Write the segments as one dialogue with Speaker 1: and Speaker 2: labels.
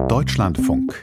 Speaker 1: Deutschlandfunk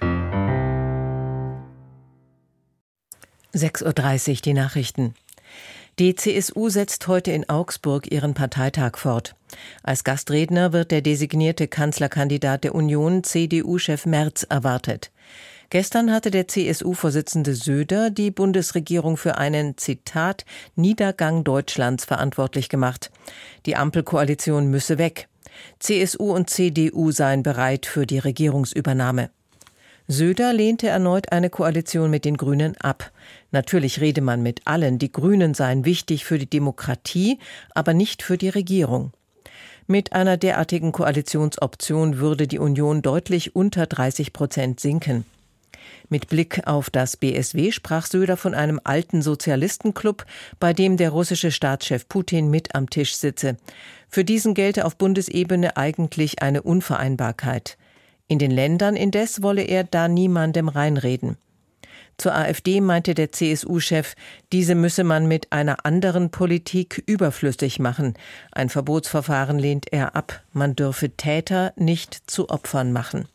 Speaker 2: 6:30 Uhr die Nachrichten. Die CSU setzt heute in Augsburg ihren Parteitag fort. Als Gastredner wird der designierte Kanzlerkandidat der Union, CDU-Chef Merz, erwartet. Gestern hatte der CSU-Vorsitzende Söder die Bundesregierung für einen, Zitat, Niedergang Deutschlands verantwortlich gemacht. Die Ampelkoalition müsse weg. CSU und CDU seien bereit für die Regierungsübernahme. Söder lehnte erneut eine Koalition mit den Grünen ab. Natürlich rede man mit allen, die Grünen seien wichtig für die Demokratie, aber nicht für die Regierung. Mit einer derartigen Koalitionsoption würde die Union deutlich unter 30% sinken. Mit Blick auf das BSW sprach Söder von einem alten Sozialistenclub, bei dem der russische Staatschef Putin mit am Tisch sitze. Für diesen gelte auf Bundesebene eigentlich eine Unvereinbarkeit. In den Ländern indes wolle er da niemandem reinreden. Zur AfD meinte der CSU-Chef, diese müsse man mit einer anderen Politik überflüssig machen. Ein Verbotsverfahren lehnt er ab. Man dürfe Täter nicht zu Opfern machen.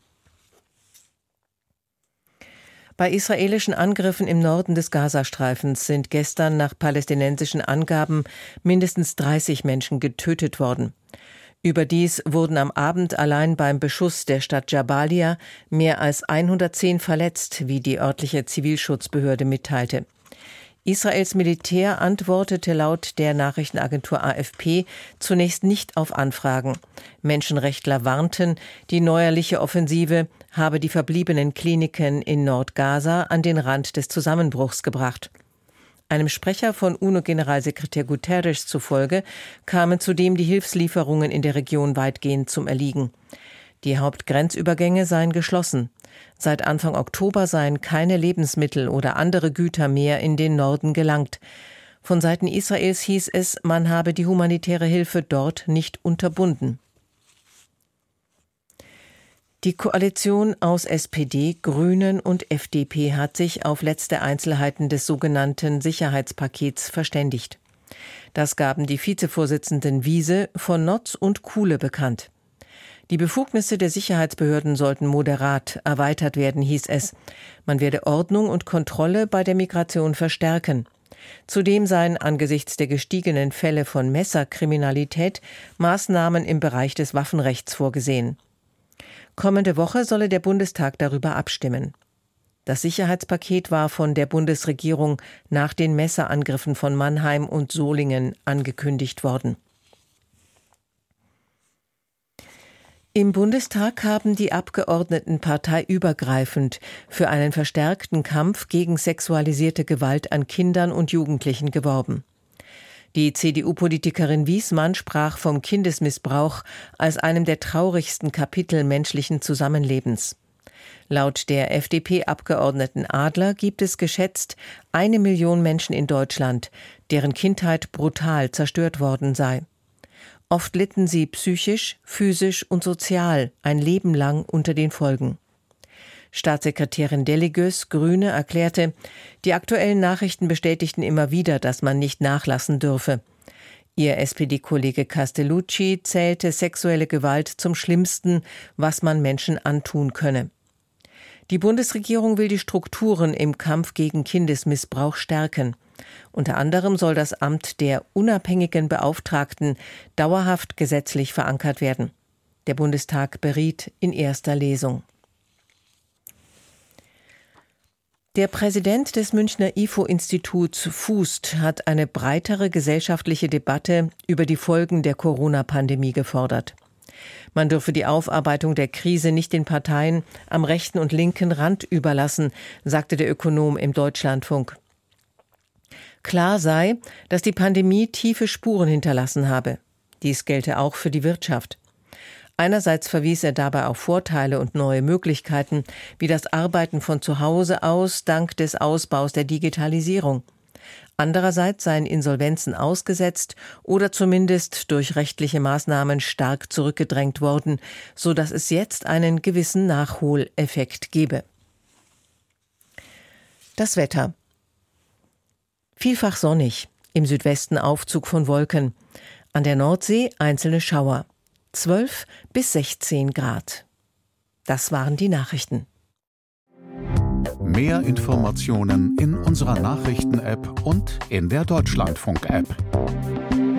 Speaker 2: Bei israelischen Angriffen im Norden des Gazastreifens sind gestern nach palästinensischen Angaben mindestens 30 Menschen getötet worden. Überdies wurden am Abend allein beim Beschuss der Stadt Jabalia mehr als 110 verletzt, wie die örtliche Zivilschutzbehörde mitteilte. Israels Militär antwortete laut der Nachrichtenagentur AFP zunächst nicht auf Anfragen. Menschenrechtler warnten, die neuerliche Offensive habe die verbliebenen Kliniken in Nordgaza an den Rand des Zusammenbruchs gebracht. Einem Sprecher von UNO-Generalsekretär Guterres zufolge kamen zudem die Hilfslieferungen in der Region weitgehend zum Erliegen. Die Hauptgrenzübergänge seien geschlossen. Seit Anfang Oktober seien keine Lebensmittel oder andere Güter mehr in den Norden gelangt. Von Seiten Israels hieß es, man habe die humanitäre Hilfe dort nicht unterbunden. Die Koalition aus SPD, Grünen und FDP hat sich auf letzte Einzelheiten des sogenannten Sicherheitspakets verständigt. Das gaben die Vizevorsitzenden Wiese, von Notz und Kuhle bekannt. Die Befugnisse der Sicherheitsbehörden sollten moderat erweitert werden, hieß es. Man werde Ordnung und Kontrolle bei der Migration verstärken. Zudem seien angesichts der gestiegenen Fälle von Messerkriminalität Maßnahmen im Bereich des Waffenrechts vorgesehen. Kommende Woche solle der Bundestag darüber abstimmen. Das Sicherheitspaket war von der Bundesregierung nach den Messerangriffen von Mannheim und Solingen angekündigt worden. Im Bundestag haben die Abgeordneten parteiübergreifend für einen verstärkten Kampf gegen sexualisierte Gewalt an Kindern und Jugendlichen geworben. Die CDU-Politikerin Wiesmann sprach vom Kindesmissbrauch als einem der traurigsten Kapitel menschlichen Zusammenlebens. Laut der FDP-Abgeordneten Adler gibt es geschätzt 1 Million Menschen in Deutschland, deren Kindheit brutal zerstört worden sei. Oft litten sie psychisch, physisch und sozial ein Leben lang unter den Folgen. Staatssekretärin Deliges, Grüne, erklärte, die aktuellen Nachrichten bestätigten immer wieder, dass man nicht nachlassen dürfe. Ihr SPD-Kollege Castellucci zählte sexuelle Gewalt zum Schlimmsten, was man Menschen antun könne. Die Bundesregierung will die Strukturen im Kampf gegen Kindesmissbrauch stärken. Unter anderem soll das Amt der unabhängigen Beauftragten dauerhaft gesetzlich verankert werden. Der Bundestag beriet in erster Lesung. Der Präsident des Münchner IFO-Instituts Fußt hat eine breitere gesellschaftliche Debatte über die Folgen der Corona-Pandemie gefordert. Man dürfe die Aufarbeitung der Krise nicht den Parteien am rechten und linken Rand überlassen, sagte der Ökonom im Deutschlandfunk. Klar sei, dass die Pandemie tiefe Spuren hinterlassen habe. Dies gelte auch für die Wirtschaft. Einerseits verwies er dabei auf Vorteile und neue Möglichkeiten, wie das Arbeiten von zu Hause aus dank des Ausbaus der Digitalisierung. Andererseits seien Insolvenzen ausgesetzt oder zumindest durch rechtliche Maßnahmen stark zurückgedrängt worden, sodass es jetzt einen gewissen Nachholeffekt gebe. Das Wetter. Vielfach sonnig, im Südwesten Aufzug von Wolken. An der Nordsee einzelne Schauer. 12 bis 16 Grad. Das waren die Nachrichten.
Speaker 1: Mehr Informationen in unserer Nachrichten-App und in der Deutschlandfunk-App.